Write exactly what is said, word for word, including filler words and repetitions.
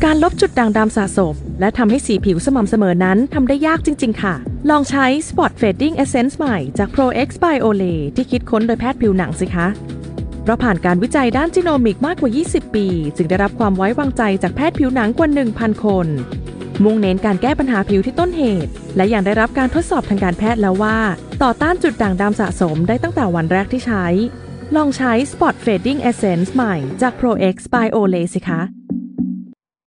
การลบจุดด่างดำสะสมและทำให้สีผิวสม่ำเสมอนั้นทำได้ยากจริงๆค่ะลองใช้ Spot Fading Essence ใหม่จาก Pro X by Olay ที่คิดค้นโดยแพทย์ผิวหนังสิคะเพราะผ่านการวิจัยด้านจีโนมิกมากกว่ายี่สิบปีจึงได้รับความไว้วางใจจากแพทย์ผิวหนังกว่า หนึ่งพัน คนมุ่งเน้นการแก้ปัญหาผิวที่ต้นเหตุและยังได้รับการทดสอบทางการแพทย์แล้วว่าต่อต้านจุดด่างดำสะสมได้ตั้งแต่วันแรกที่ใช้ลองใช้ Spot Fading Essence ใหม่จาก Pro X by Olay สิคะ